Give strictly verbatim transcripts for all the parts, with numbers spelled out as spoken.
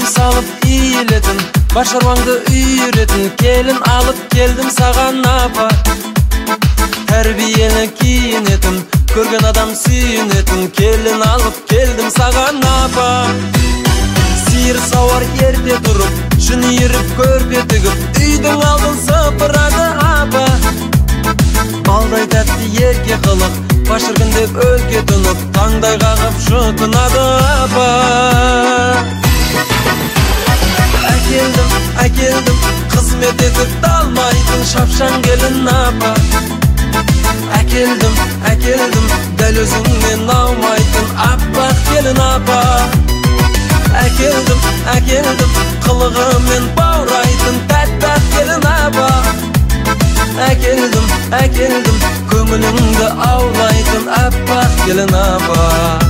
Келдім салып иілетін, башарваңды үйретін. Келін алып келдім саған апа, тәрбиені киінетін, көрген адам сүйінетін. Келін алып келдім саған апа, сиыр сауар ерте тұрып, жүн иіріп көрпе тігіп, үйдің алдын сыпырады апа. Балдай тәтті ерке қылық, башыргын деп өлке тұнып, таңдай қағып жұтынады апа. Әкелдім, әкелдім, қызмет етіп талмайтын шапшаң келін апа. Әкелдім, әкелдім, дәл өзіңнен аумайтын аппақ келін апа. Әкелдім, әкелдім, қылығымен баурайтын тәтті келін апа. Әкелдім, әкелдім, көңіліңді аулайтын аппақ келін апа.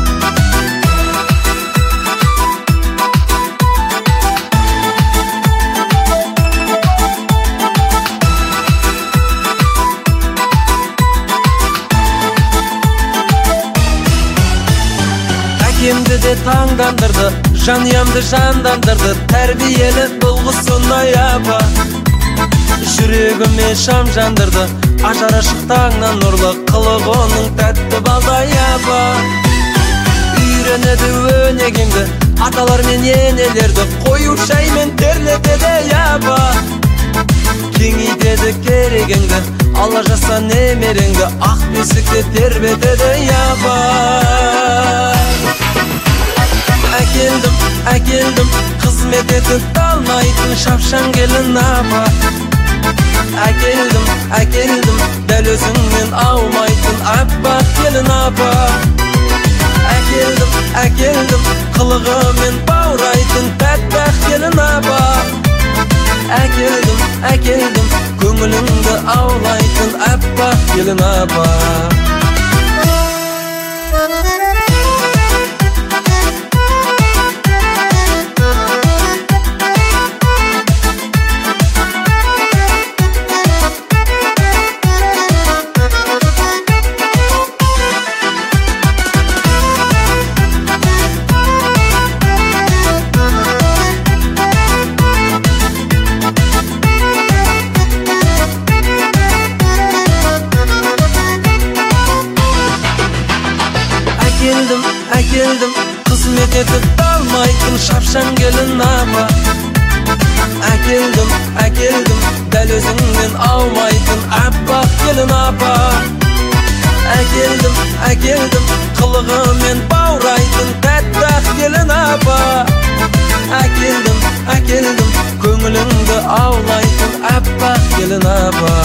Әкемді де таңдандырды, жаниямды жандандырды, тәрбиелі бұл құсынай апа. Жүрегіме шам жандырды, ажар ашық таңнан нұрлы, қылық оның тәтті балдай апа. Үйренеді өнегеңді, аталар мен енелерді, қою шаймен терлетеді апа. Кеңейтеді керегеңді, алла жаса немереңді, ақ бесікте тербетеді апа. Әкелдім, әкелдім, қызмет етіп талмайтын шапшаң келін апа. Әкелдім, әкелдім, дәл өзіңнен аумайтын аппақ келін апа. Әкелдім, әкелдім, қылығымен баурайтын тәтті келін апа. Әкелдім, әкелдім, көңіліңді аулайтын аппақ келін апа. Әкелдім, әкелдім, қызмет етіп талмайтын шапшаң келін апа. Әкелдім, әкелдім, дәл өзіңнен аумайтын аппақ келін апа. Әкелдім, әкелдім, қылығымен баурайтын тәтті келін апа. Әкелдім, әкелдім, көңіліңді аулайтын аппақ келін апа.